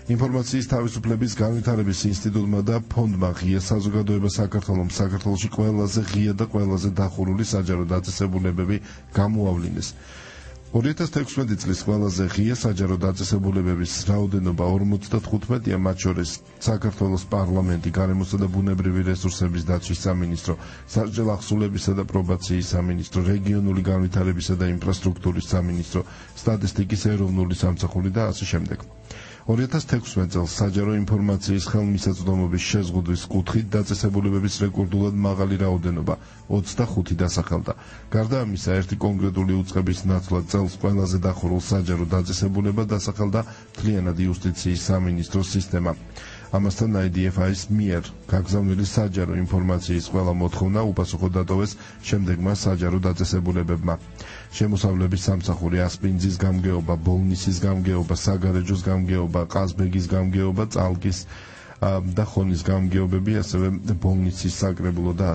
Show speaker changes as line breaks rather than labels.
ინფორმაციის თავისუფლების განვითარების ინსტიტუტმა და ფონდმა ღია საზოგადოება საქართველოში ყველაზე ღია და ყველაზე დახურული საჯარო დაწესებულებები გამოავლინეს. 2016 წლის ყველაზე ღია საჯარო დაწესებულებების რაოდენობა 55-ია, მათ შორის საქართველოს პარლამენტი, გარემოსა და ბუნებრივი რესურსების დაცვის სამინისტრო, სასჯელ ახსულებისა და პრობაციის სამინისტრო, რეგიონული განვითარებისა და ინფრასტრუქტურის სამინისტრო, სტატისტიკის ეროვნული სამსახური და ასე შემდეგ. 2016 წელს საჯარო ინფორმაციის ხელმისაწვდომობის შეზღუდვის კუთხით დაწესებულებების რეკორდულად მაღალი რაოდენობა 25 დასახელდა. გარდა ამისა, ერთი კონკრეტული უწყების ნაცვლად წელს ყველაზე დახურულ საჯარო დაწესებულება დასახელდა მთლიანად იუსტიციის სამინისტროს სისტემა. ამასთან IDFI-ის მიერ გაგზავნილი საჯარო ინფორმაციის ყველა მოთხოვნა უპასუხოდ დატოვეს შემდეგმა საჯარო დაწესებულებებმა. შემოსავლების სამსახური, ასპინძის გამგეობა, ბოლნისის გამგეობა, საგარეჯოს გამგეობა, ყაზბეგის გამგეობა, წალკის და ხონის გამგეობები, ასევე ბოლნისის საკრებულო და